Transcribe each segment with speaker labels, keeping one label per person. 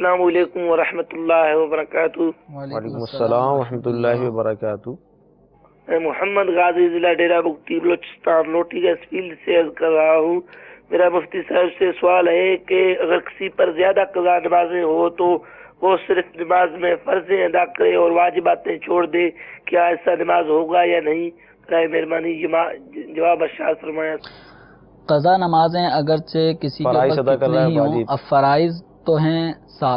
Speaker 1: السلام علیکم ورحمۃ اللہ وبرکاتہ۔
Speaker 2: وعلیکم السلام ورحمۃ اللہ وبرکاتہ۔
Speaker 1: میں محمد غازی ضلع ڈیرہ بگٹی بلوچستان لوٹی گیس فیلڈ سے عرض کر رہا ہوں۔ میرا مفتی صاحب سے سوال ہے کہ اگر کسی پر زیادہ قضا نمازیں ہو تو وہ صرف نماز میں فرضیں ادا کرے اور واجباتیں چھوڑ دے، کیا ایسا نماز ہوگا یا نہیں؟ برائے مہربانی جواب ارشاد فرمایا۔
Speaker 3: قضا نمازیں اگرچہ کسی کے اوپر کتنے ہی ہوں، اب فرائض تو ہیں 7،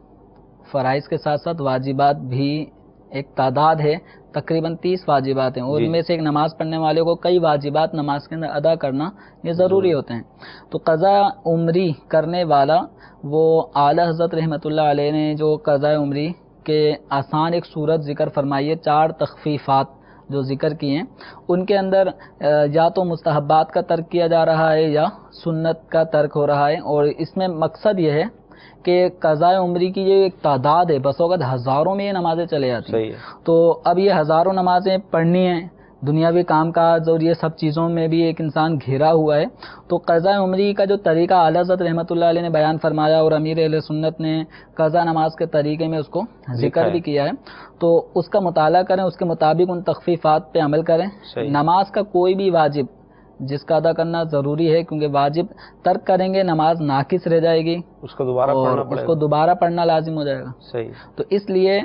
Speaker 3: فرائض کے ساتھ ساتھ واجبات بھی ایک تعداد ہے، تقریباً 30 واجبات ہیں، اور ان میں سے ایک نماز پڑھنے والے کو کئی واجبات نماز کے اندر ادا کرنا یہ ضروری ہوتے ہیں۔ تو قضا عمری کرنے والا، وہ اعلیٰ حضرت رحمۃ اللہ علیہ نے جو قضا عمری کے آسان ایک صورت ذکر فرمائی ہے، 4 تخفیفات جو ذکر کیے ہیں، ان کے اندر یا تو مستحبات کا ترک کیا جا رہا ہے یا سنت کا ترک ہو رہا ہے، اور اس میں مقصد یہ ہے کہ قضاء عمری کی یہ ایک تعداد ہے، بس اوقات ہزاروں میں یہ نمازیں چلے جاتی ہیں، تو اب یہ ہزاروں نمازیں پڑھنی ہیں، دنیاوی کام کاج اور یہ سب چیزوں میں بھی ایک انسان گھرا ہوا ہے، تو قضاء عمری کا جو طریقہ اعلیٰ حضرت رحمۃ اللہ علیہ نے بیان فرمایا اور امیر اہل سنت نے قضا نماز کے طریقے میں اس کو ذکر بھی کیا ہے، تو اس کا مطالعہ کریں، اس کے مطابق ان تخفیفات پہ عمل کریں۔ نماز کا کوئی بھی واجب جس کا ادا کرنا ضروری ہے، کیونکہ واجب ترک کریں گے نماز ناقص رہ جائے گی، اس کو دوبارہ پڑھنا لازم ہو جائے گا۔ تو اس لیے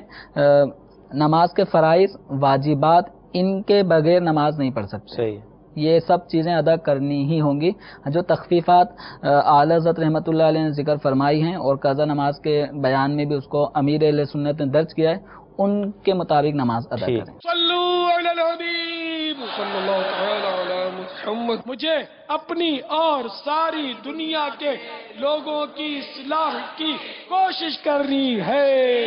Speaker 3: نماز کے فرائض، واجبات، ان کے بغیر نماز نہیں پڑھ سکتے، یہ سب چیزیں ادا کرنی ہی ہوں گی۔ جو تخفیفات اعلیٰ حضرت رحمۃ اللہ علیہ نے ذکر فرمائی ہیں اور قضا نماز کے بیان میں بھی اس کو امیر اہل سنت نے درج کیا ہے، ان کے مطابق نماز ادا کریں۔
Speaker 4: صلو علی الحبیب صلی اللہ تعالی علی محمد۔ مجھے اپنی اور ساری دنیا کے لوگوں کی اصلاح کی کوشش کرنی ہے۔